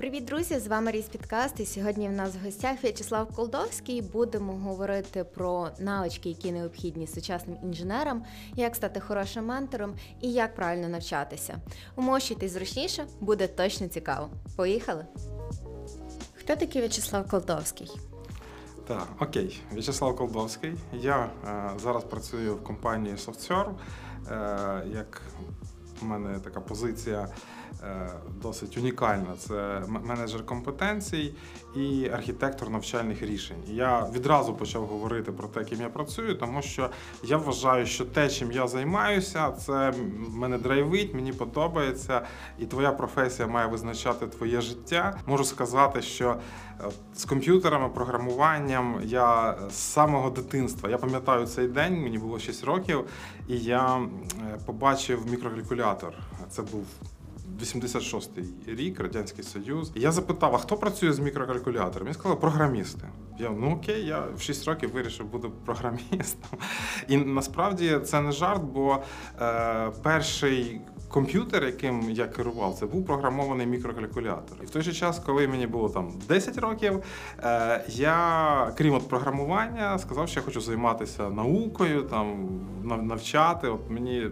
Привіт, друзі! З вами Різ Підкаст, і сьогодні в нас в гостях В'ячеслав Колдовський. Будемо говорити про навички, які необхідні сучасним інженерам, як стати хорошим ментором і як правильно навчатися. Умощуйтесь зручніше, буде точно цікаво. Поїхали! Хто такий В'ячеслав Колдовський? Так, окей. В'ячеслав Колдовський. Я зараз працюю в компанії SoftServe. Як у мене така позиція досить унікальна. Це менеджер компетенцій і архітектор навчальних рішень. Я відразу почав говорити про те, ким я працюю, тому що я вважаю, що те, чим я займаюся, це мене драйвить, мені подобається, і твоя професія має визначати твоє життя. Можу сказати, що з комп'ютерами, програмуванням я з самого дитинства, я пам'ятаю цей день, мені було 6 років, і я побачив мікрокалькулятор. Це був 86-й рік, Радянський Союз. Я запитав, а хто працює з мікрокалькулятором? Він сказав, програмісти. Я, окей, я в 6 років вирішив, буду програмістом. І насправді це не жарт, бо перший комп'ютер, яким я керував, це був програмований мікрокалькулятор. І в той же час, коли мені було там 10 років, я, крім програмування, сказав, що я хочу займатися наукою, там, навчати. От мені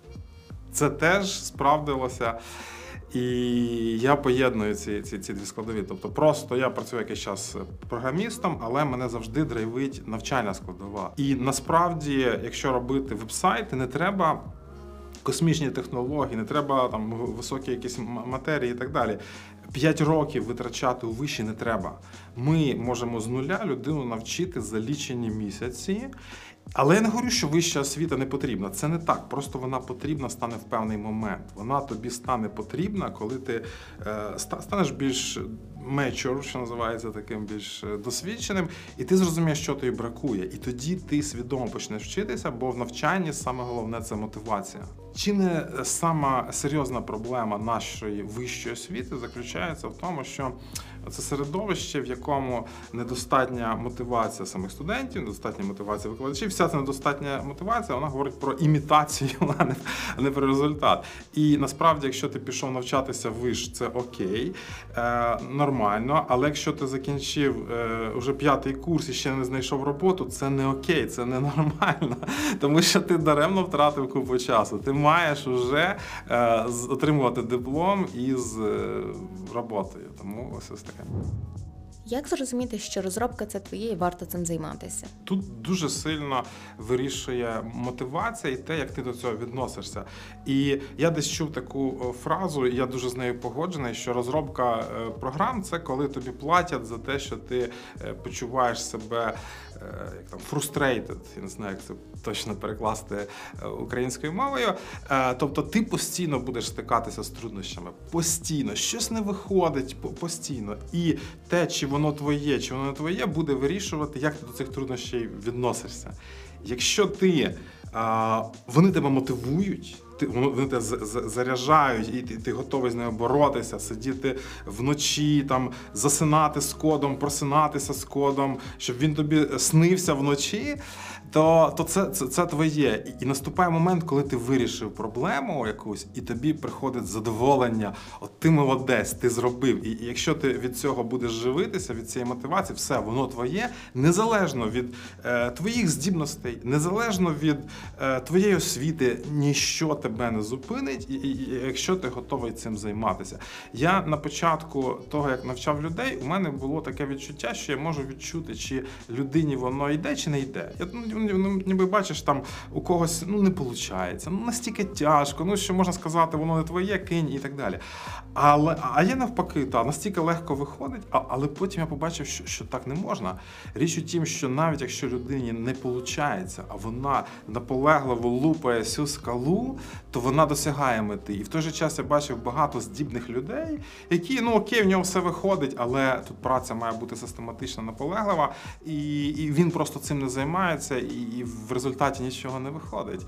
це теж справдилося. І я поєдную ці дві складові. Тобто просто я працюю якийсь час програмістом, але мене завжди драйвить навчальна складова. І насправді, якщо робити веб-сайти, не треба космічні технології, не треба там високі якісь матерії і так далі. 5 років витрачати у виші не треба. Ми можемо з нуля людину навчити за лічені місяці. Але я не говорю, що вища освіта не потрібна. Це не так. Просто вона потрібна стане в певний момент. Вона тобі стане потрібна, коли ти станеш більш mature, що називається, таким більш досвідченим, і ти зрозумієш, що тобі бракує. І тоді ти свідомо почнеш вчитися, бо в навчанні саме головне – це мотивація. Чи не сама серйозна проблема нашої вищої освіти заключається в тому, що це середовище, в якому недостатня мотивація самих студентів, недостатня мотивація викладачів, вся ця недостатня мотивація, вона говорить про імітацію, а не про результат. І насправді, якщо ти пішов навчатися виш, це окей, нормально, але якщо ти закінчив уже 5-й курс і ще не знайшов роботу, це не окей, це не нормально, тому що ти даремно втратив купу часу. Ти маєш вже отримувати диплом із роботою, тому ось таке. Як зрозуміти, що розробка – це твоє і варто цим займатися? Тут дуже сильно вирішує мотивація і те, як ти до цього відносишся. І я десь чув таку фразу, і я дуже з нею погоджений, що розробка програм – це коли тобі платять за те, що ти почуваєш себе як там frustrated, я не знаю, як це точно перекласти українською мовою. Тобто ти постійно будеш стикатися з труднощами. Постійно. Щось не виходить постійно. І те, чи воно твоє, чи воно не твоє, буде вирішувати, як ти до цих труднощів відносишся. Якщо вони тебе мотивують, вони тебе заряджають, і ти готовий з ними боротися, сидіти вночі, там, засинати з кодом, просинатися з кодом, щоб він тобі снився вночі, то це твоє. І наступає момент, коли ти вирішив проблему якусь, і тобі приходить задоволення, от ти молодець, ти зробив. І якщо ти від цього будеш живитися, від цієї мотивації, все, воно твоє, незалежно від твоїх здібностей, незалежно від твоєї освіти, ніщо тебе не зупинить, якщо ти готовий цим займатися. Я на початку того, як навчав людей, у мене було таке відчуття, що я можу відчути, чи людині воно йде, чи не йде. Ніби бачиш, там у когось не виходить, настільки тяжко, що можна сказати, воно не твоє, кинь і так далі. А я навпаки, настільки легко виходить, але потім я побачив, що так не можна. Річ у тім, що навіть якщо людині не виходить, а вона наполегливо лупає цю скалу, то вона досягає мети. І в той же час я бачив багато здібних людей, які, окей, в нього все виходить, але тут праця має бути систематична, наполеглива, і він просто цим не займається, і в результаті нічого не виходить.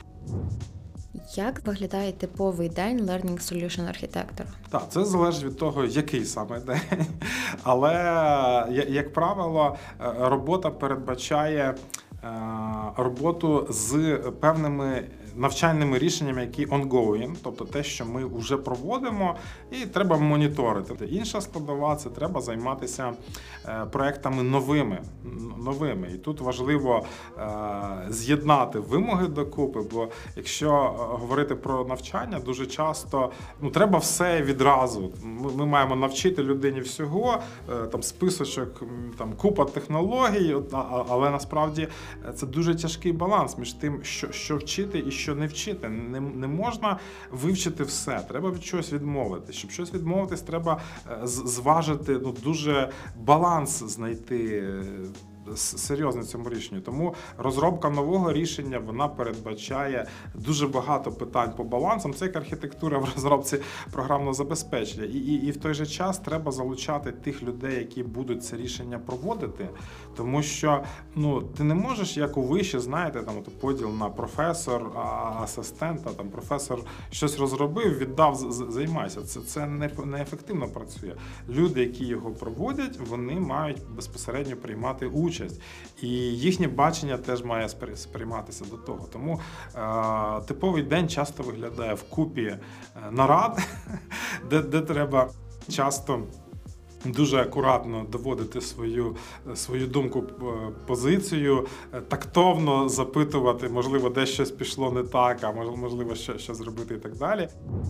Як виглядає типовий день Learning Solution архітектора? Так, це залежить від того, який саме день. Але, як правило, робота передбачає роботу з певними навчальними рішеннями, які ongoing, тобто те, що ми вже проводимо, і треба моніторити. Інша складова – це треба займатися проектами новими. І тут важливо з'єднати вимоги докупи, бо якщо говорити про навчання, дуже часто треба все відразу. Ми маємо навчити людині всього, там списочок, там купа технологій, але насправді це дуже тяжкий баланс між тим, що вчити і що не вчити. Не можна вивчити все, треба від чогось відмовитись. Щоб щось відмовитись, треба зважити, дуже баланс знайти серйозно в цьому рішенні. Тому розробка нового рішення, вона передбачає дуже багато питань по балансам. Це як архітектура в розробці програмного забезпечення. І в той же час треба залучати тих людей, які будуть це рішення проводити, тому що ти не можеш, як у виші, знаєте, там поділ на професор, асистента, там професор щось розробив, віддав, займайся. Це неефективно працює. Люди, які його проводять, вони мають безпосередньо приймати участь. І їхнє бачення теж має сприйматися до того. Тому типовий день часто виглядає вкупі нарад, де треба часто дуже акуратно доводити свою думку, позицію, тактовно запитувати, можливо, десь щось пішло не так, а можливо, що зробити і так далі.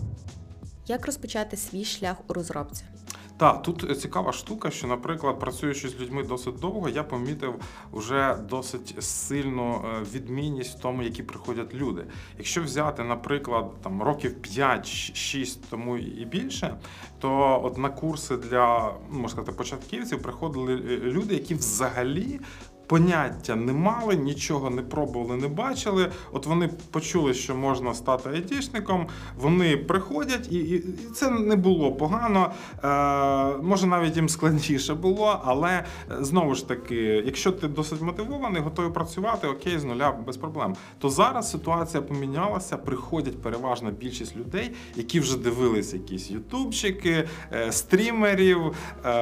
Як розпочати свій шлях у розробці? Так, тут цікава штука, що, наприклад, працюючи з людьми досить довго, я помітив вже досить сильну відмінність в тому, які приходять люди. Якщо взяти, наприклад, там років 5-6 тому і більше, то от на курси для, можна сказати, початківців приходили люди, які взагалі поняття не мали, нічого не пробували, не бачили. От вони почули, що можна стати айтішником, вони приходять, і це не було погано. Може, навіть їм складніше було, але знову ж таки, якщо ти досить мотивований, готовий працювати, окей, з нуля, без проблем. То зараз ситуація помінялася, приходять переважна більшість людей, які вже дивилися якісь ютубчики, стрімерів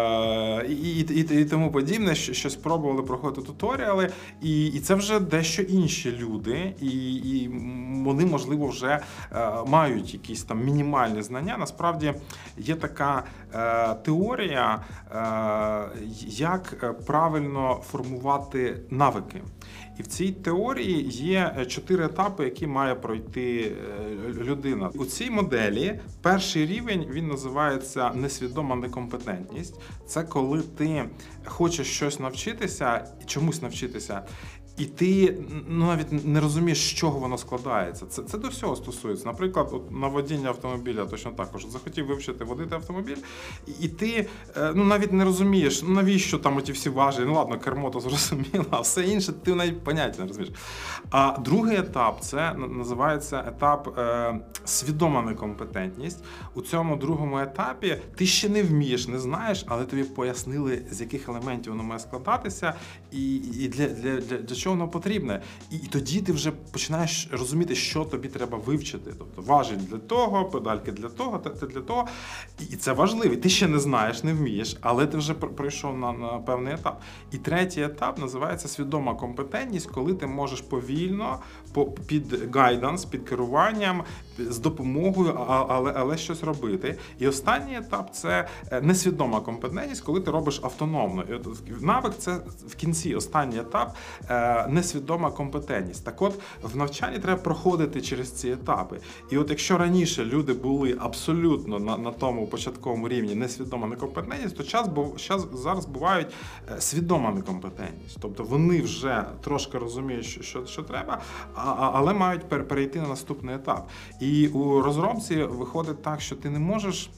і тому подібне, що спробували проходити туторіали, і це вже дещо інші люди, і вони, можливо, вже мають якісь там мінімальні знання. Насправді є така теорія, як правильно формувати навики. І в цій теорії є 4 етапи, які має пройти людина. У цій моделі перший рівень, він називається несвідома некомпетентність. Це коли ти хочеш щось навчитися, чомусь навчитися, і ти навіть не розумієш, з чого воно складається. Це до всього стосується. Наприклад, на водіння автомобіля точно також. Захотів вивчити водити автомобіль, і ти навіть не розумієш, навіщо там оті всі важелі. Ладно, кермо то зрозуміло, а все інше ти навіть поняття не розумієш. А другий етап, це називається етап свідома некомпетентність. У цьому другому етапі ти ще не вмієш, не знаєш, але тобі пояснили, з яких елементів воно має складатися, і для чого воно потрібне. І тоді ти вже починаєш розуміти, що тобі треба вивчити. Тобто важіль для того, педальки для того, те для того. І це важливо. Ти ще не знаєш, не вмієш, але ти вже пройшов на певний етап. І третій етап називається свідома компетентність, коли ти можеш повільно, під гайданс, під керуванням, з допомогою, але щось робити. І останній етап – це несвідома компетентність, коли ти робиш автономно. Навик – це в кінці, останній етап – несвідома компетентність. Так от, в навчанні треба проходити через ці етапи. І от якщо раніше люди були абсолютно на тому початковому рівні несвідома некомпетентність, то зараз бувають свідома некомпетентність. Тобто вони вже трошки розуміють, що треба, але мають перейти на наступний етап. І у розробці виходить так, що ти не можеш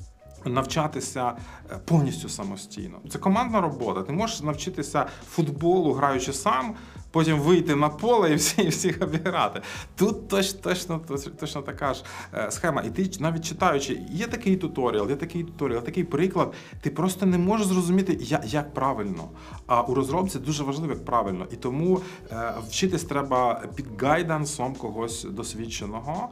навчатися повністю самостійно. Це командна робота. Ти можеш навчитися футболу, граючи сам, потім вийти на поле і всіх обіграти. Тут точно така ж схема. І ти навіть читаючи, є такий туторіал, такий приклад, ти просто не можеш зрозуміти, як правильно. А у розробці дуже важливо, як правильно. І тому вчитись треба під гайдансом когось досвідченого.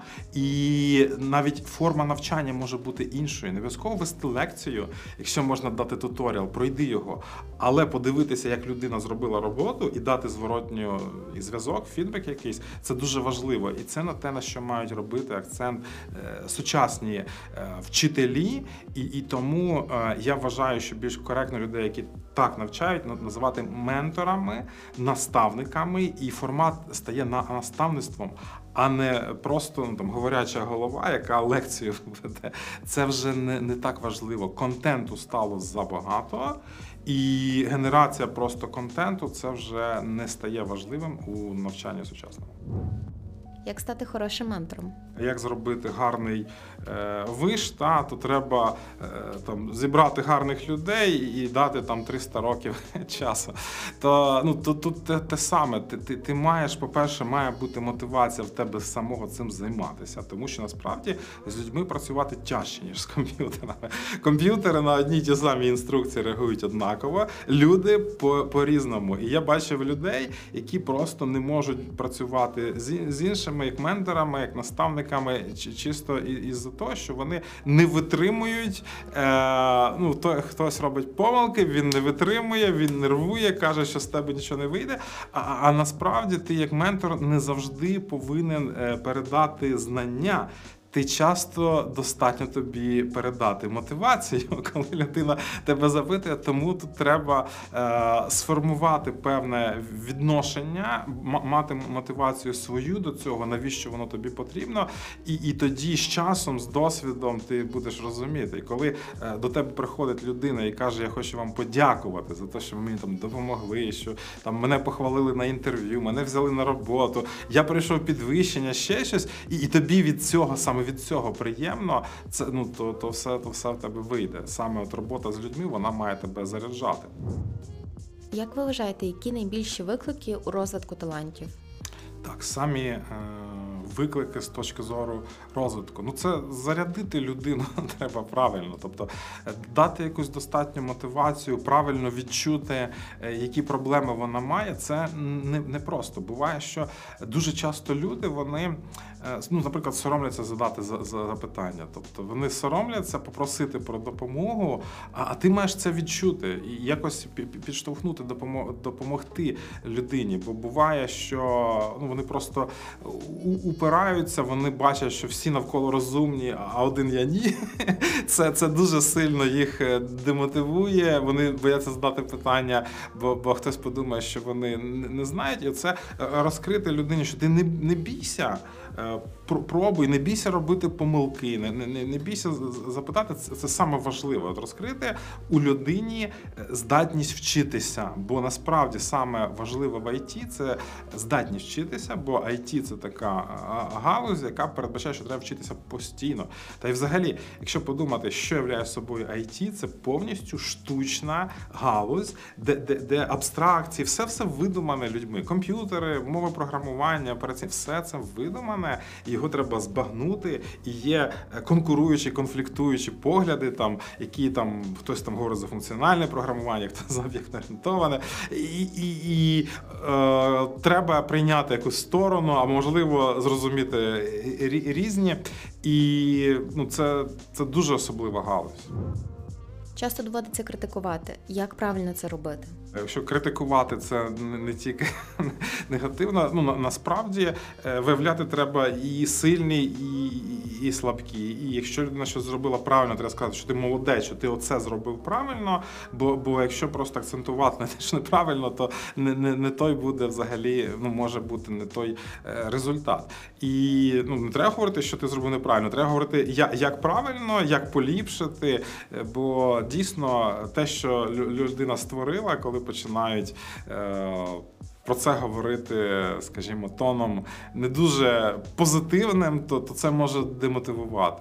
І навіть форма навчання може бути іншою. Не обов'язково вести лекцію, якщо можна дати туторіал, пройди його. Але подивитися, як людина зробила роботу і дати зворотню і зв'язок, фідбек якийсь, це дуже важливо. І це на те, на що мають робити акцент сучасні вчителі. І тому я вважаю, що більш коректно людей, які так навчають, називати менторами, наставниками, і формат стає наставництвом, а не просто говоряча голова, яка лекцію веде. Це вже не так важливо. Контенту стало забагато, і генерація просто контенту це вже не стає важливим у навчанні сучасному. Як стати хорошим ментором? Як зробити гарний виш, то треба зібрати гарних людей і дати 300 років часу. Тут те саме. Ти маєш, по-перше, має бути мотивація в тебе самого цим займатися, тому що насправді з людьми працювати тяжче, ніж з комп'ютерами. Комп'ютери на одні й ті самі інструкції реагують однаково, люди по-різному. І я бачив людей, які просто не можуть працювати з іншими, як менторами, як наставниками, чисто із-за того, що вони не витримують, хтось робить помилки, він не витримує, він нервує, каже, що з тебе нічого не вийде, а насправді ти як ментор не завжди повинен передати знання. Ти часто достатньо тобі передати мотивацію, коли людина тебе запитує, тому тут треба сформувати певне відношення, мати мотивацію свою до цього, навіщо воно тобі потрібно, і тоді з часом, з досвідом ти будеш розуміти. І коли до тебе приходить людина і каже, я хочу вам подякувати за те, що ви мені допомогли, що мене похвалили на інтерв'ю, мене взяли на роботу, я пройшов підвищення, ще щось, і тобі від цього від цього приємно, це то все в тебе вийде. Саме робота з людьми, вона має тебе заряджати. Як ви вважаєте, які найбільші виклики у розвитку талантів? Так, самі виклики з точки зору розвитку. Це зарядити людину треба правильно, тобто дати якусь достатню мотивацію, правильно відчути, які проблеми вона має, це не просто. Буває, що дуже часто люди, вони, наприклад, соромляться задати запитання, тобто вони соромляться попросити про допомогу, а ти маєш це відчути і якось підштовхнути, допомогти людині, бо буває, що вони просто упираються, вони бачать, що всі навколо розумні, а один я ні. Це дуже сильно їх демотивує, вони бояться задати питання, бо хтось подумає, що вони не знають. І це розкрити людині, що ти не бійся, пробуй, не бійся робити помилки, не бійся запитати, це саме важливо. Розкрити у людині здатність вчитися, бо насправді саме важливе в IT – це здатність вчитися, бо IT – це така галузь, яка передбачає, що треба вчитися постійно. Та й взагалі, якщо подумати, що являє собою IT, це повністю штучна галузь, де абстракції, все видумане людьми. Комп'ютери, мови програмування, операційні, все це видумане, його треба збагнути, і є конкуруючі, конфліктуючі погляди, які хтось говорить за функціональне програмування, хтось за об'єктно-орієнтоване, і треба прийняти якусь сторону, а можливо зрозуміти різні, і це дуже особлива галузь. Часто доводиться критикувати. Як правильно це робити? Якщо критикувати, це не тільки негативно, насправді виявляти треба і сильні, і слабкі. І якщо людина щось зробила правильно, треба сказати, що ти молодець, що ти оце зробив правильно, бо якщо просто акцентувати на те, що неправильно, то не той буде взагалі, може бути не той результат. І не треба говорити, що ти зробив неправильно, треба говорити, як правильно, як поліпшити, бо дійсно те, що людина створила, коли починають про це говорити, скажімо, тоном не дуже позитивним, то це може демотивувати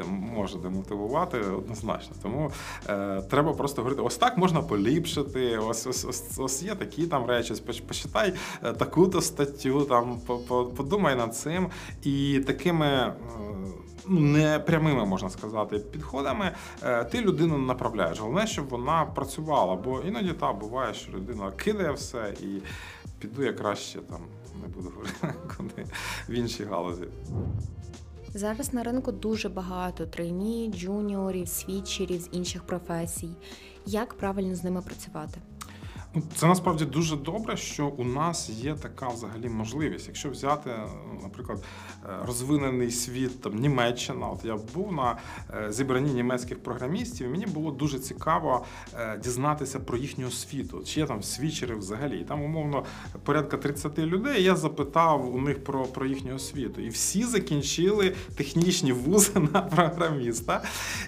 однозначно. Тому треба просто говорити, ось так можна поліпшити, ось є такі речі, почитай таку-то статтю, подумай над цим. І такими непрямими, можна сказати, підходами ти людину направляєш. Головне, щоб вона працювала, бо іноді буває, що людина кидає все і піду я краще не буду говорити, куди в іншій галузі. Зараз на ринку дуже багато трейні, джуніорів, світчерів з інших професій. Як правильно з ними працювати? Ну, це насправді дуже добре, що у нас є така взагалі можливість. Якщо взяти, наприклад, розвинений світ, там, Німеччина, от я був на зібранні німецьких програмістів, і мені було дуже цікаво дізнатися про їхню освіту, чи є там свічери взагалі. Там, умовно, порядка 30 людей, я запитав у них про їхню освіту. І всі закінчили технічні вузи на програміста.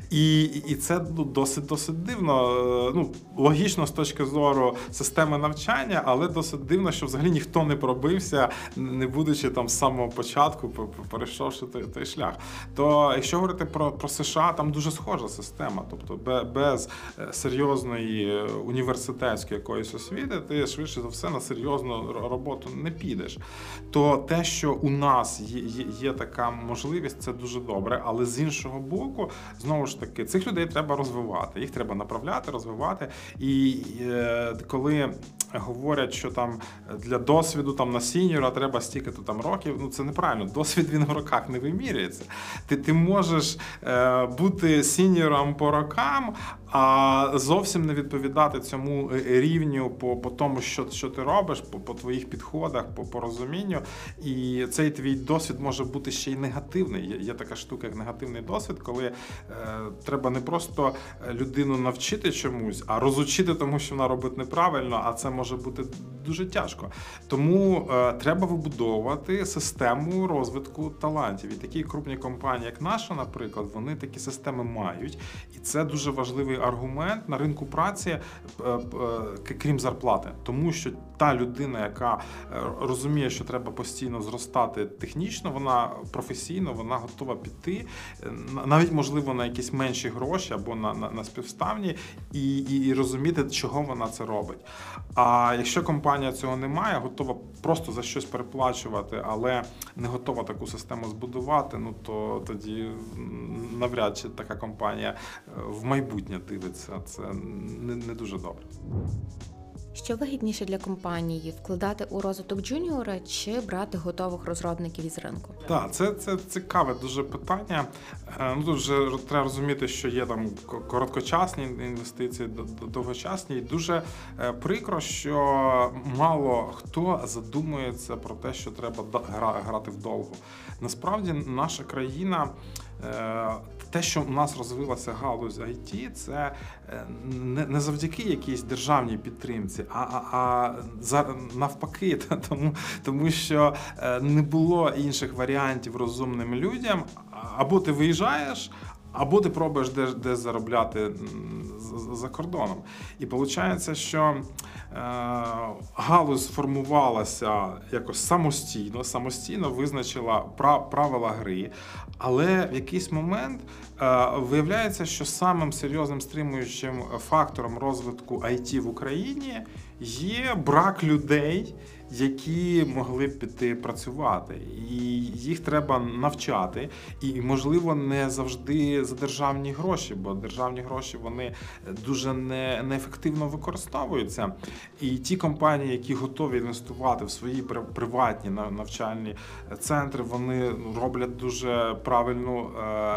І це досить дивно. Ну, логічно з точки зору системи навчання, але досить дивно, що взагалі ніхто не пробився, не будучи там з самого початку, перейшовши той шлях. То якщо говорити про США, там дуже схожа система. Тобто без серйозної університетської якоїсь освіти ти швидше за все на серйозну роботу не підеш. То те, що у нас є така можливість, це дуже добре. Але з іншого боку, знову ж таки, цих людей треба розвивати, їх треба направляти, розвивати. І коли говорять, що там для досвіду там на сіньора треба стільки-то там років, ну це неправильно. Досвід він в роках не вимірюється. Ти можеш бути сіньором по рокам, а зовсім не відповідати цьому рівню по тому, що ти робиш, по твоїх підходах, по розумінню. І цей твій досвід може бути ще й негативний. Є така штука, як негативний досвід, коли треба не просто людину навчити чомусь, а розучити тому, що вона робить неправильно, а це може бути дуже тяжко. Тому треба вибудовувати систему розвитку талантів. І такі крупні компанії, як наша, наприклад, вони такі системи мають. І це дуже важливий аргумент на ринку праці, крім зарплати. Тому що та людина, яка розуміє, що треба постійно зростати технічно, вона професійно, вона готова піти, навіть, можливо, на якісь менші гроші або на співставні, і розуміти, чого вона це робить. А якщо компанія цього не має, готова просто за щось переплачувати, але не готова таку систему збудувати, ну то тоді навряд чи така компанія в майбутнє дивиться. Це не дуже добре. Що вигідніше для компанії – вкладати у розвиток джуніора чи брати готових розробників із ринку? Так, це цікаве дуже питання. Ну, тут вже треба розуміти, що є там короткочасні інвестиції, довгочасні. І дуже прикро, що мало хто задумується про те, що треба грати вдовго. Насправді, наша країна, те, що у нас розвилася галузь IT, це не завдяки якійсь державній підтримці, а навпаки, тому що не було інших варіантів розумним людям. Або ти виїжджаєш, або ти пробуєш десь заробляти за кордоном. І виходить, що галузь сформувалася якось самостійно визначила правила гри, але в якийсь момент виявляється, що самим серйозним стримуючим фактором розвитку IT в Україні є брак людей, які могли б піти працювати. І їх треба навчати. І, можливо, не завжди за державні гроші, бо державні гроші, вони дуже неефективно використовуються. І ті компанії, які готові інвестувати в свої приватні навчальні центри, вони роблять дуже правильну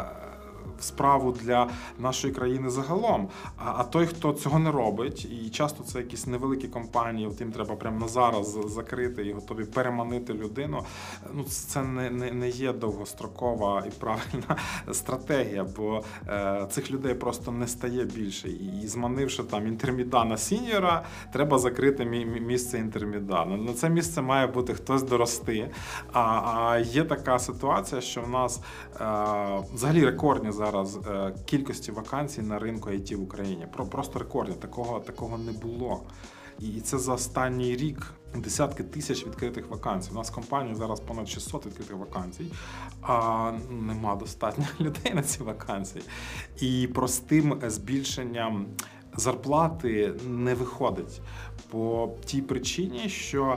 справу для нашої країни загалом. А той, хто цього не робить, і часто це якісь невеликі компанії, от їм треба прямо на зараз закрити і готові переманити людину, ну це не є довгострокова і правильна стратегія, бо цих людей просто не стає більше. І зманивши там інтерміда на сіньора, треба закрити місце інтерміда. На це місце має бути хтось дорости. А є така ситуація, що в нас взагалі рекордні зараз кількості вакансій на ринку IT в Україні. Просто рекордні. Такого не було. І це за останній рік десятки тисяч відкритих вакансій. У нас в компанії зараз понад 600 відкритих вакансій, а нема достатньо людей на ці вакансії. І простим збільшенням зарплати не виходить. По тій причині, що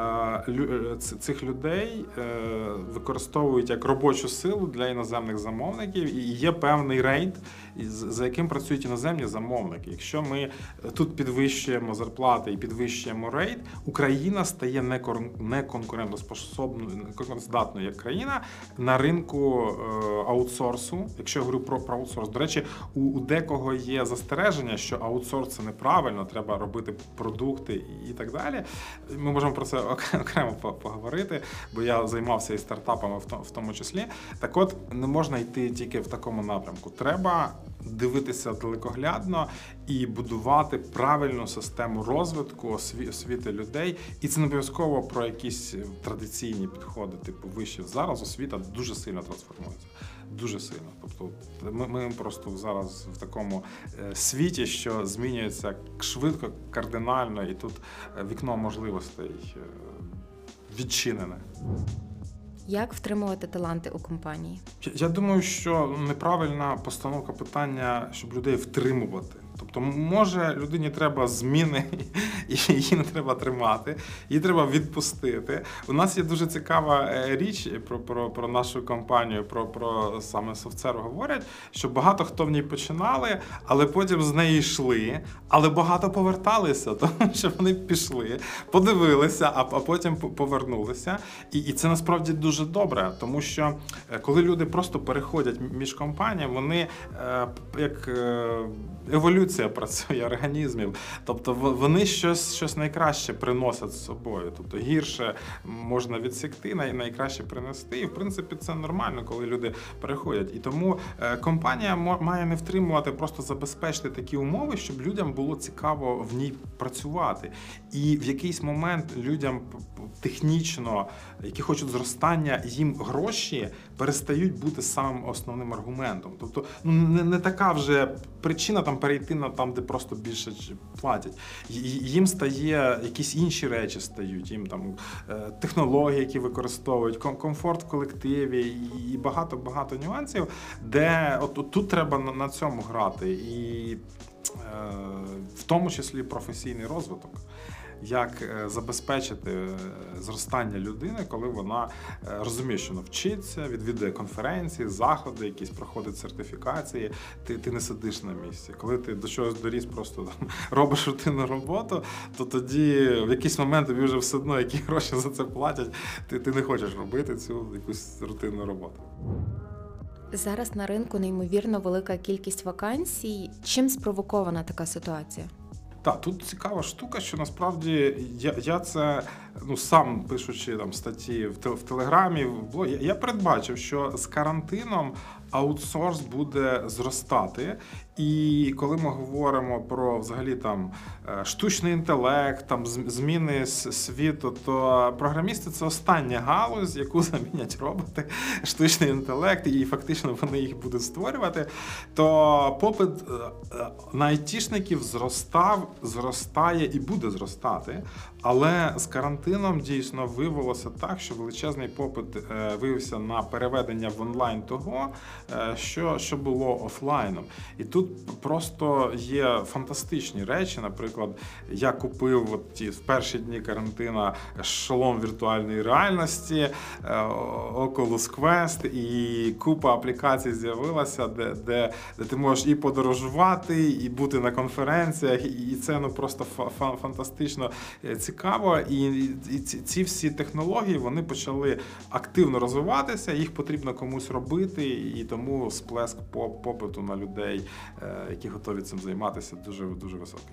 цих людей використовують як робочу силу для іноземних замовників, і є певний рейт, за яким працюють іноземні замовники. Якщо ми тут підвищуємо зарплати і підвищуємо рейт, Україна стає неконкурентоздатною як країна на ринку аутсорсу. Якщо я говорю про аутсорс, до речі, у декого є застереження, що аутсорс – це неправильно, треба робити продукти і так далі. Ми можемо про це окремо поговорити, бо я займався і стартапами в тому числі. Так от, не можна йти тільки в такому напрямку. Треба дивитися далекоглядно і будувати правильну систему розвитку освіти людей. І це не обов'язково про якісь традиційні підходи, типу вишів. Зараз освіта дуже сильно трансформується. Дуже сильно. Тобто ми просто зараз в такому світі, що змінюється швидко, кардинально, і тут вікно можливостей відчинене. Як втримувати таланти у компанії? Я думаю, що неправильна постановка питання, щоб людей втримувати. Тобто, може, людині треба зміни, і її не треба тримати, її треба відпустити. У нас є дуже цікава річ про нашу компанію, про саме SoftServe говорять, що багато хто в ній починали, але потім з неї йшли, але багато поверталися, тому що вони пішли, подивилися, а потім повернулися. І це насправді дуже добре, тому що коли люди просто переходять між компаніями, вони як еволюція працює організмів, тобто вони щось найкраще приносять з собою, тобто гірше можна відсікти, найкраще принести, і в принципі це нормально, коли люди переходять. І тому компанія має не втримувати, просто забезпечити такі умови, щоб людям було цікаво в ній працювати. І в якийсь момент людям технічно, які хочуть зростання, їм гроші перестають бути самим основним аргументом. Тобто не така вже причина там перейти на там, де просто більше платять. Їм стає якісь інші речі стають, їм там технології, які використовують, комфорт в колективі і багато нюансів, де от тут треба на цьому грати. І в тому числі професійний розвиток. Як забезпечити зростання людини, коли вона розуміє, що навчиться, відвідує конференції, заходи, якісь проходить сертифікації, ти не сидиш на місці. Коли ти до чогось доріс, просто там робиш рутинну роботу, то тоді в якийсь момент тобі вже все одно, які гроші за це платять, ти не хочеш робити цю якусь рутинну роботу. Зараз на ринку неймовірно велика кількість вакансій. Чим спровокована така ситуація? Так, тут цікава штука, що насправді я це сам пишучи там статті в Телеграмі, в блогі, я передбачив, що з карантином аутсорс буде зростати. І коли ми говоримо про взагалі там штучний інтелект, там зміни світу, то програмісти – це остання галузь, яку замінять роботи, штучний інтелект, і фактично вони їх будуть створювати, то попит на айтішників зростає і буде зростати. Але з карантином дійсно виявилося так, що величезний попит виявився на переведення в онлайн того, що було офлайном. І тут просто є фантастичні речі. Наприклад, я купив в перші дні карантину шолом віртуальної реальності, Oculus Quest, і купа аплікацій з'явилася, де ти можеш і подорожувати, і бути на конференціях, і це просто фантастично цікаво. І ці всі технології, вони почали активно розвиватися, їх потрібно комусь робити, і тому сплеск попиту на людей, які готові цим займатися, дуже високий.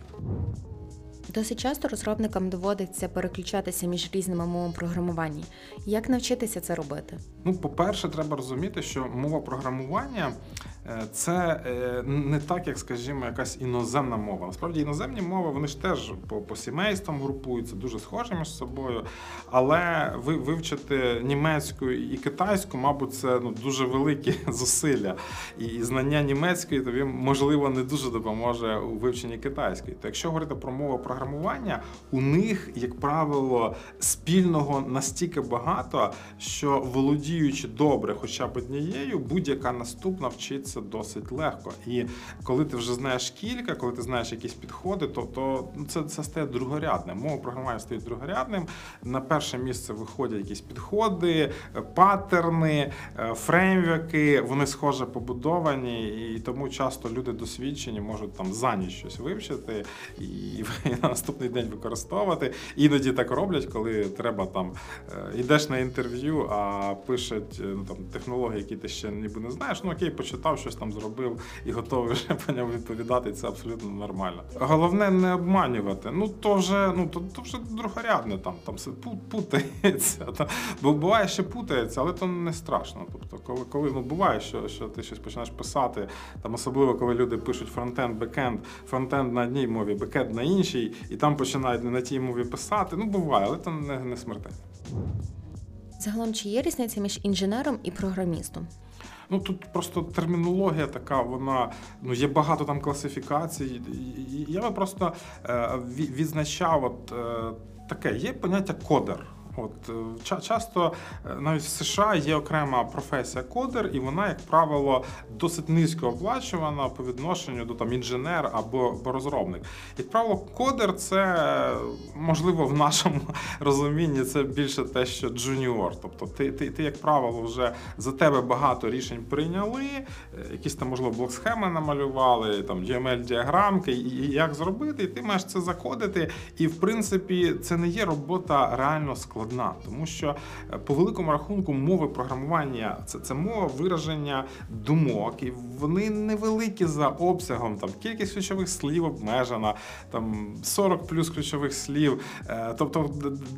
Досить часто розробникам доводиться переключатися між різними мовами програмування. Як навчитися це робити? По-перше, треба розуміти, що мова програмування – це не так, як, скажімо, якась іноземна мова. Насправді, іноземні мови, вони ж теж по сімействам групуються, дуже схожі між собою, але вивчити німецьку і китайську, мабуть, це дуже великі зусилля. І знання німецької тобі, можливо, не дуже допоможе у вивченні китайської. То якщо говорити про мову програмування, у них, як правило, спільного настільки багато, що володіючи добре хоча б однією, будь-яка наступна вчиться досить легко. І коли ти вже знаєш кілька, коли ти знаєш якісь підходи, то це стає другорядним. Мова програмування стає другорядним. На перше місце виходять якісь підходи, паттерни, фреймворки, вони схоже побудовані, і тому часто люди досвідчені можуть там за ніч щось вивчити і на наступний день використовувати. Іноді так роблять, коли треба там, йдеш на інтерв'ю, а пишуть технології, які ти ще ніби не знаєш. Окей, почитав, щось там зробив і готовий вже по ньому відповідати, це абсолютно нормально. Головне не обманювати. То вже другорядне, там все путається. Бо буває, що путається, але то не страшно. Тобто, коли буває, що ти щось починаєш писати, там особливо коли люди пишуть фронтенд, бекенд, фронтенд на одній мові, бекенд на іншій, і там починають не на тій мові писати. Буває, але це не смертельно. Загалом, чи є різниця між інженером і програмістом? Тут просто термінологія така, вона, є багато там класифікацій. Я би просто відзначав таке, є поняття кодер. Часто навіть в США є окрема професія кодер, і вона, як правило, досить низько оплачувана по відношенню до інженер або розробник. Як правило, кодер – це, можливо, в нашому розумінні це більше те, що джуніор. Тобто ти, як правило, вже за тебе багато рішень прийняли, якісь там, можливо, блок-схеми намалювали, там UML-діаграмки, і як зробити, і ти маєш це закодити. І, в принципі, це не є робота реально складна. Тому що, по великому рахунку, мови програмування – це мова вираження думок, і вони невеликі за обсягом, кількість ключових слів обмежена, 40 плюс ключових слів. Тобто,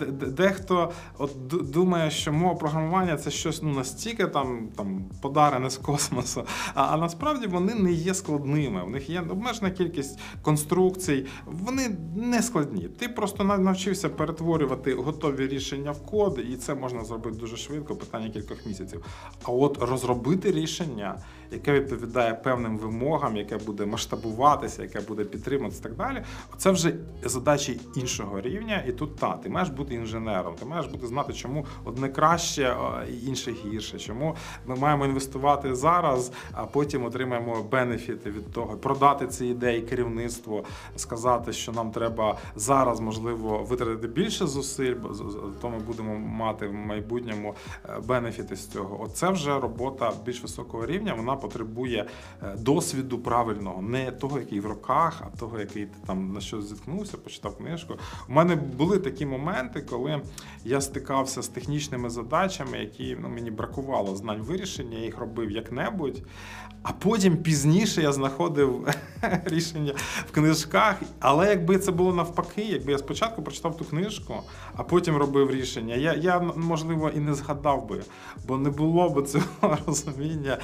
дехто думає, що мова програмування – це щось настільки подарене з космосу, а насправді вони не є складними. В них є обмежена кількість конструкцій, вони не складні. Ти просто навчився перетворювати готові рішення в код, і це можна зробити дуже швидко, питання кількох місяців. А розробити рішення, яке відповідає певним вимогам, яке буде масштабуватися, яке буде підтримуватися і так далі, це вже задачі іншого рівня. І тут ти маєш бути інженером, ти маєш знати, чому одне краще, інше гірше, чому ми маємо інвестувати зараз, а потім отримаємо бенефіти від того, продати ці ідеї керівництву, сказати, що нам треба зараз, можливо, витратити більше зусиль, то ми будемо мати в майбутньому бенефіти з цього. Оце вже робота більш високого рівня, вона потребує досвіду правильного, не того, який в роках, а того, який ти на щось зіткнувся, почитав книжку. У мене були такі моменти, коли я стикався з технічними задачами, які мені бракувало знань вирішення, я їх робив як-небудь, а потім пізніше я знаходив рішення в книжках, але якби це було навпаки, якби я спочатку прочитав ту книжку, а потім робив рішення, я можливо, і не згадав би, бо не було б цього розуміння,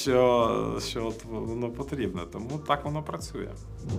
що воно потрібно. Тому так воно працює.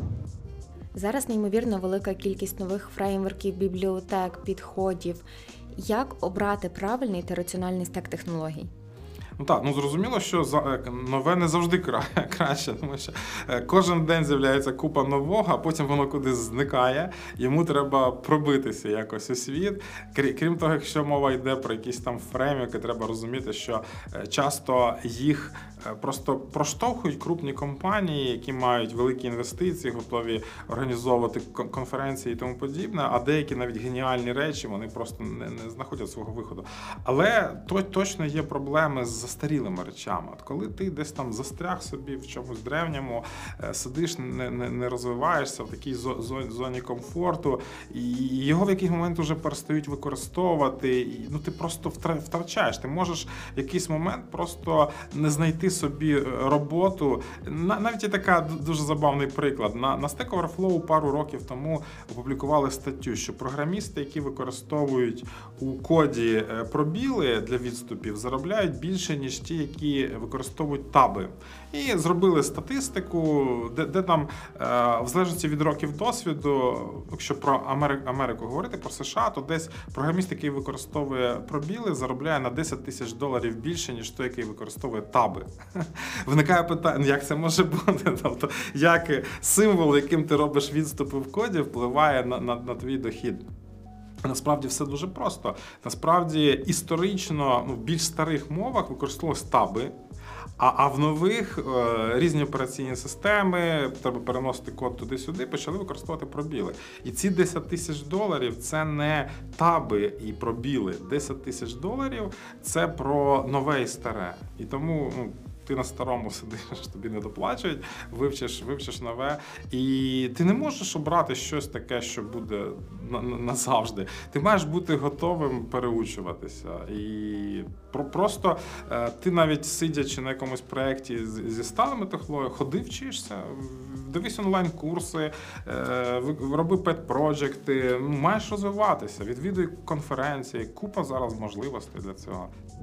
Зараз неймовірно велика кількість нових фреймворків, бібліотек, підходів. Як обрати правильний та раціональний стек технологій? Зрозуміло, що нове не завжди краще, тому що кожен день з'являється купа нового, а потім воно кудись зникає, йому треба пробитися якось у світ. Крім того, якщо мова йде про якісь фреймворки, треба розуміти, що часто їх просто проштовхують крупні компанії, які мають великі інвестиції, готові організовувати конференції і тому подібне, а деякі навіть геніальні речі, вони просто не знаходять свого виходу. Але точно є проблеми з застарілими речами. Коли ти десь застряг собі в чомусь древньому, сидиш, не розвиваєшся в такій зоні комфорту, і його в якийсь момент вже перестають використовувати, і ти просто втрачаєш. Ти можеш в якийсь момент просто не знайти собі роботу. Навіть є така дуже забавний приклад. На Stack Overflow пару років тому опублікували статтю, що програмісти, які використовують у коді пробіли для відступів, заробляють більше, ніж ті, які використовують таби. І зробили статистику, де там, в залежності від років досвіду, якщо про Америку говорити, про США, то десь програміст, який використовує пробіли, заробляє на $10,000 більше, ніж той, який використовує таби. Виникає питання, як це може бути? Тобто, як символ, яким ти робиш відступи в коді, впливає на твій дохід. Насправді все дуже просто. Насправді історично в більш старих мовах використовувалися таби, а в нових різні операційні системи, треба переносити код туди-сюди, почали використовувати пробіли. І ці $10,000 – це не таби і пробіли. $10,000 – це про нове і старе. І тому ти на старому сидиш, тобі не доплачують, вивчиш нове. І ти не можеш обрати щось таке, що буде назавжди. Ти маєш бути готовим переучуватися. І просто ти навіть сидячи на якомусь проєкті зі сталими технологіями, ходи вчишся, дивись онлайн-курси, роби пет-проджекти, маєш розвиватися, відвідуй конференції, купа зараз можливостей для цього.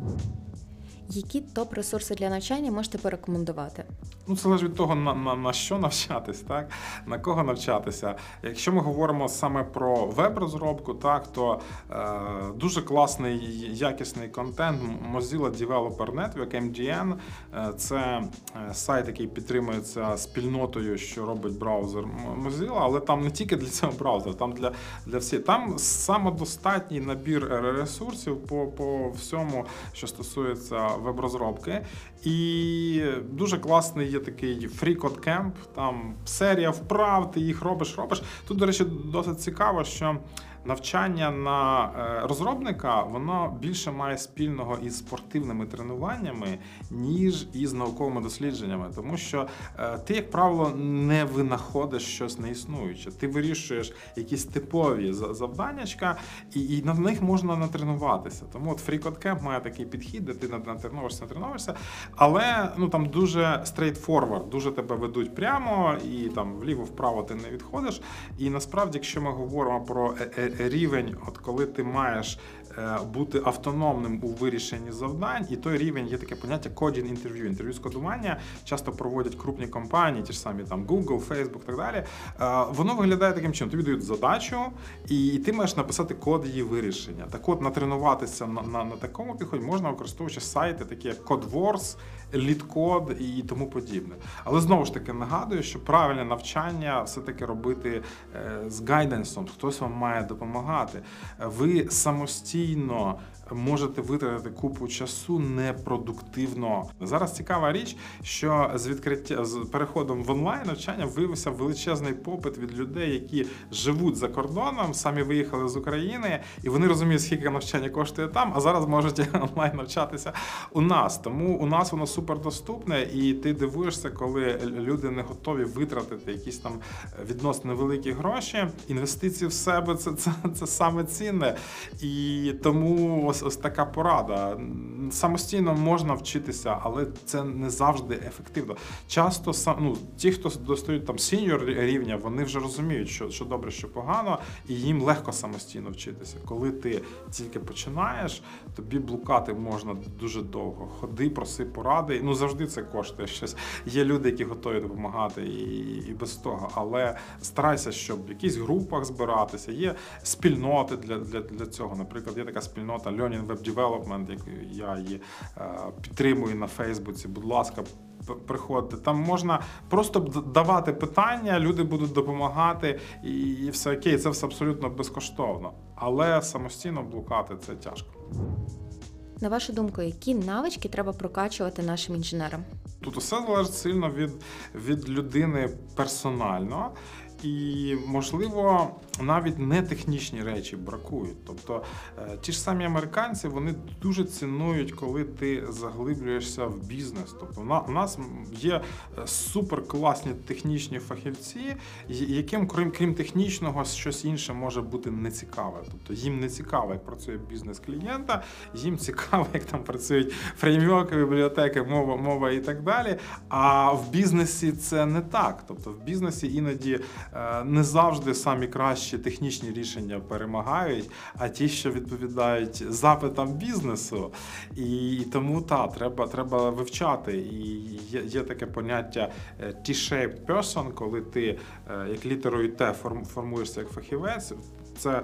Які топ-ресурси для навчання можете порекомендувати? Це залежить від того, на що навчатись, так? На кого навчатися. Якщо ми говоримо саме про веб-розробку, так, то дуже класний, якісний контент Mozilla Developer Network, MDN. Це сайт, який підтримується спільнотою, що робить браузер Mozilla, але там не тільки для цього браузера, там для всіх. Там самодостатній набір ресурсів по всьому, що стосується веб-розробки. І дуже класний є такий Free Code Camp, там серія вправ, ти їх робиш. Тут, до речі, досить цікаво, що навчання на розробника, воно більше має спільного із спортивними тренуваннями, ніж із науковими дослідженнями. Тому що ти, як правило, не винаходиш щось неіснуюче. Ти вирішуєш якісь типові завданнячка, і на них можна натренуватися. Тому от Free Code Camp має такий підхід, де ти натренуєшся, але там дуже straightforward, дуже тебе ведуть прямо, і там вліво-вправо ти не відходиш. І насправді, якщо ми говоримо про рівень, от коли ти маєш бути автономним у вирішенні завдань, і той рівень, є таке поняття coding інтерв'ю. Інтерв'ю з кодування часто проводять крупні компанії, ті ж самі там Google, Facebook і так далі. Воно виглядає таким чином. Тобі дають задачу, і ти маєш написати код її вирішення. Так от, натренуватися на такому підході можна, використовуючи сайти, такі як CodeWars, LeetCode і тому подібне. Але знову ж таки нагадую, що правильне навчання все-таки робити з гайденсом, хтось вам має допомагати. Ви самостійно можете витратити купу часу непродуктивно. Зараз цікава річ, що з переходом в онлайн навчання виявився величезний попит від людей, які живуть за кордоном, самі виїхали з України, і вони розуміють, скільки навчання коштує там, а зараз можуть онлайн навчатися у нас. Тому у нас воно супердоступне, і ти дивуєшся, коли люди не готові витратити якісь там відносно невеликі гроші. Інвестиції в себе це саме цінне. І тому ось така порада. Самостійно можна вчитися, але це не завжди ефективно. Часто ті, хто достають там сіньор рівня, вони вже розуміють, що добре, що погано, і їм легко самостійно вчитися. Коли ти тільки починаєш, тобі блукати можна дуже довго. Ходи, проси поради. Завжди це коштує щось. Є люди, які готові допомагати і без того. Але старайся, щоб в якихось групах збиратися. Є спільноти для цього. Наприклад, є така спільнота Learning Web Development, яку я її підтримую на Фейсбуці. Будь ласка, приходьте. Там можна просто давати питання, люди будуть допомагати, і все окей, це все абсолютно безкоштовно. Але самостійно блукати – це тяжко. На вашу думку, які навички треба прокачувати нашим інженерам? Тут усе залежить сильно від людини персонально. І, можливо, навіть не технічні речі бракують. Тобто ті ж самі американці, вони дуже цінують, коли ти заглиблюєшся в бізнес. Тобто у нас є суперкласні технічні фахівці, яким, крім технічного, щось інше може бути нецікаве. Тобто їм не цікаво, як працює бізнес клієнта, їм цікаво, як там працюють фреймворки, бібліотеки, мова і так далі. А в бізнесі це не так. Тобто в бізнесі іноді не завжди самі кращі технічні рішення перемагають, а ті, що відповідають запитам бізнесу. І тому треба вивчати. І є таке поняття T-shaped person, коли ти як літерою Т формуєшся як фахівець. Це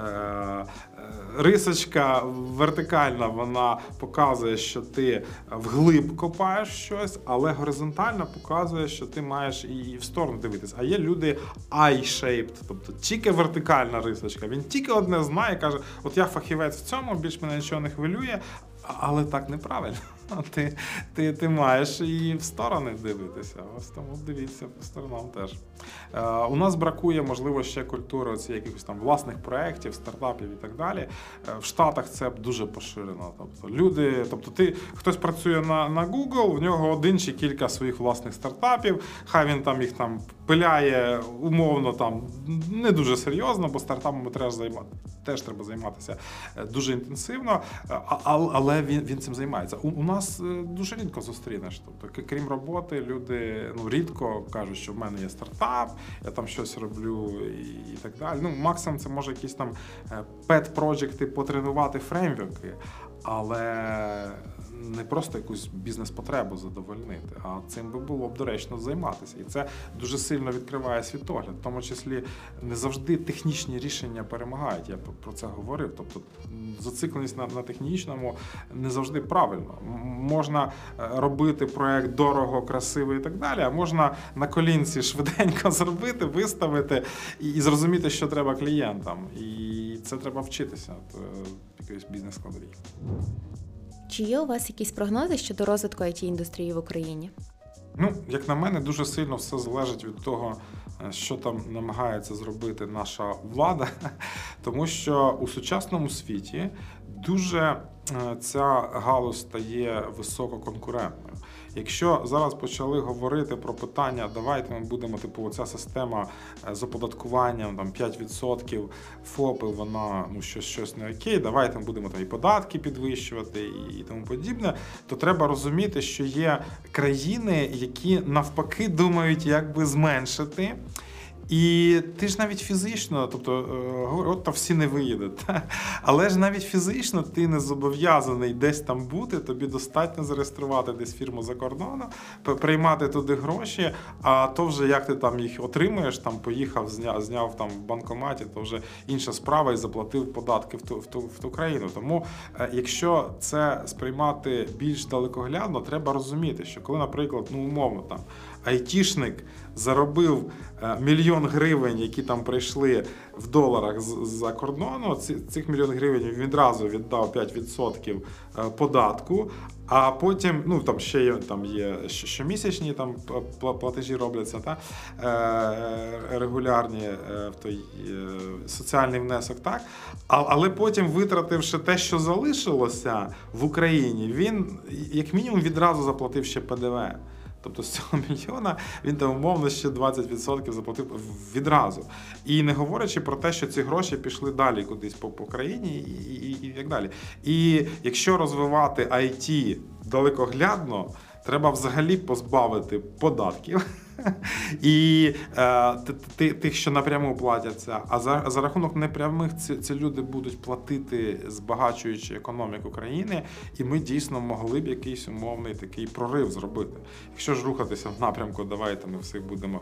рисочка вертикальна, вона показує, що ти вглиб копаєш щось, але горизонтально показує, що ти маєш і в сторону дивитись. А є люди I-shaped, тобто тільки вертикальна рисочка. Він тільки одне знає, каже, от я фахівець в цьому, більш мене нічого не хвилює, але так неправильно. ти маєш і в сторони дивитися. Ось тому дивіться по сторонам теж. У нас бракує, можливо, ще культури якихось там власних проєктів, стартапів і так далі. В Штатах це дуже поширено. Хтось працює на Google, в нього один чи кілька своїх власних стартапів, хай він там їх там пиляє умовно там не дуже серйозно, бо стартапами теж треба займатися дуже інтенсивно, але він цим займається. У нас дуже рідко зустрінеш. Тобто, крім роботи, люди рідко кажуть, що в мене є стартап, я там щось роблю і так далі. Максимум це може якісь там пет-проджекти потренувати фреймворки, але не просто якусь бізнес-потребу задовольнити, а цим би було б доречно займатися. І це дуже сильно відкриває світогляд, в тому числі не завжди технічні рішення перемагають, я про це говорив. Тобто зацикленість на технічному не завжди правильно. Можна робити проєкт дорого, красиво і так далі, а можна на колінці швиденько зробити, виставити і зрозуміти, що треба клієнтам. І це треба вчитися, якоїсь бізнес-складовій. Чи є у вас якісь прогнози щодо розвитку IT-індустрії в Україні? Як на мене, дуже сильно все залежить від того, що там намагається зробити наша влада, тому що у сучасному світі дуже ця галузь стає висококонкурентною. Якщо зараз почали говорити про питання, давайте ми будемо, оця система з оподаткуванням, 5% ФОПи, вона щось не окей, давайте ми будемо і податки підвищувати і тому подібне, то треба розуміти, що є країни, які навпаки думають, як би зменшити. І ти ж навіть фізично, говорить, всі не виїдуть. Але ж навіть фізично ти не зобов'язаний десь там бути, тобі достатньо зареєструвати десь фірму за кордоном, приймати туди гроші, а то вже як ти там їх отримуєш, там поїхав, зняв там в банкоматі, то вже інша справа і заплатив податки в ту країну. Тому якщо це сприймати більш далекоглядно, треба розуміти, що коли, наприклад, умовно там айтішник заробив 1 мільйон гривень, які там прийшли в доларах з-за кордону, цих 1 мільйон гривень він відразу віддав 5% податку, а потім, ще є щомісячні платежі робляться, регулярні в той соціальний внесок, так? Але потім, витративши те, що залишилося в Україні, він, як мінімум, відразу заплатив ще ПДВ. Тобто з цього 1 мільйона він там умовно ще 20% заплатив відразу. І не говорячи про те, що ці гроші пішли далі кудись по країні і так далі. І якщо розвивати IT далекоглядно, треба взагалі позбавити податків і тих, що напряму платяться, а за рахунок непрямих ці люди будуть платити, збагачуючи економіку країни, і ми дійсно могли б якийсь умовний такий прорив зробити. Якщо ж рухатися в напрямку, давайте ми всіх будемо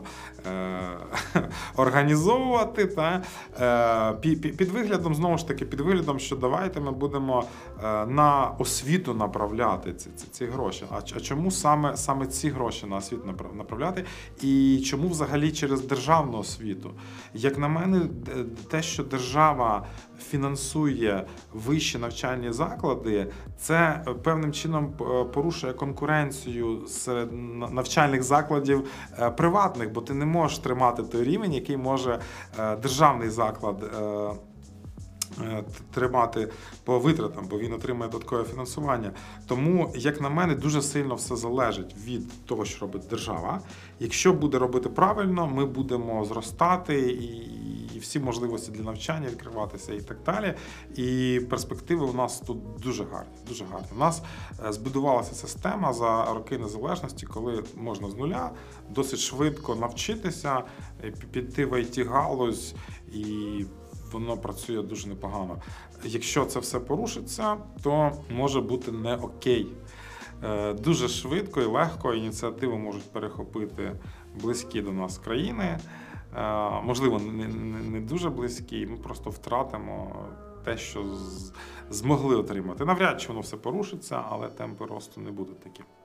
організовувати, під виглядом, знову ж таки, під виглядом, що давайте ми будемо на освіту направляти ці гроші. А чому саме ці гроші на освіту направляти? І чому взагалі через державну освіту? Як на мене, те, що держава фінансує вищі навчальні заклади, це певним чином порушує конкуренцію серед навчальних закладів приватних, бо ти не можеш тримати той рівень, який може державний заклад тримати по витратам, бо він отримує додаткове фінансування. Тому, як на мене, дуже сильно все залежить від того, що робить держава. Якщо буде робити правильно, ми будемо зростати і всі можливості для навчання відкриватися і так далі. І перспективи у нас тут дуже гарні, дуже гарні. У нас збудувалася система за роки незалежності, коли можна з нуля досить швидко навчитися, піти в IT-галузь і воно працює дуже непогано. Якщо це все порушиться, то може бути не окей. Дуже швидко і легко ініціативу можуть перехопити близькі до нас країни. Можливо, не дуже близькі, ми просто втратимо те, що змогли отримати. Навряд чи воно все порушиться, але темпи росту не будуть такі.